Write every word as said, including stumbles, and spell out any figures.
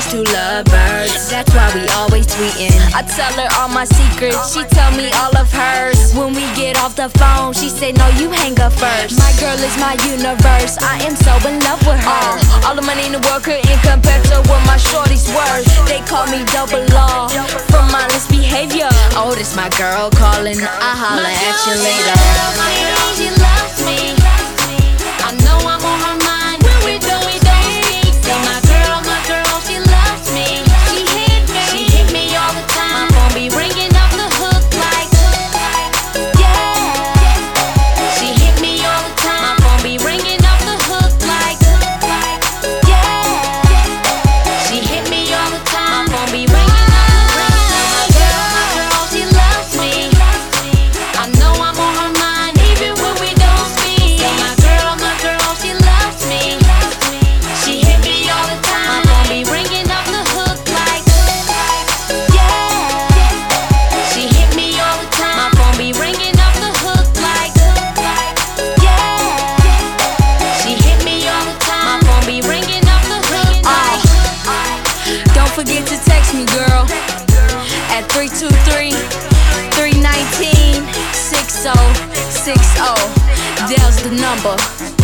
two lovebirds. That's why we always tweeting. I tell her all my secrets, she tell me all of hers. When we get off the phone, she say no, you hang up first. My girl is my universe, I am so in love with her. uh, All the money in the world couldn't compare to what my shorty's worth. They call me double law for mindless behavior. Oh, this my girl calling, I holla at you later. My girl, she loves me. I know I'm on her mind. When we do, we don't speak. Say my girl, my girl, she loves me. She hit me, she hit me all the time. My phone be ringing off the hook like, yeah. She hit me all the time. My phone be ringing off the hook like, yeah. She hit me all the time. My phone be ringing off the hook. My girl, my girl, she loves me. I know I'm on her mind even when we don't speak. Say my girl, my girl, she loves me. She hit me all the time. My phone be ringing off the hook like, yeah. She hit me all the time. My phone be ringing off the hook like, yeah. She hit me all the time. My phone be ringing off the hook like. Don't forget to text me, girl, at three two three, three one nine, six oh six oh. That's the number.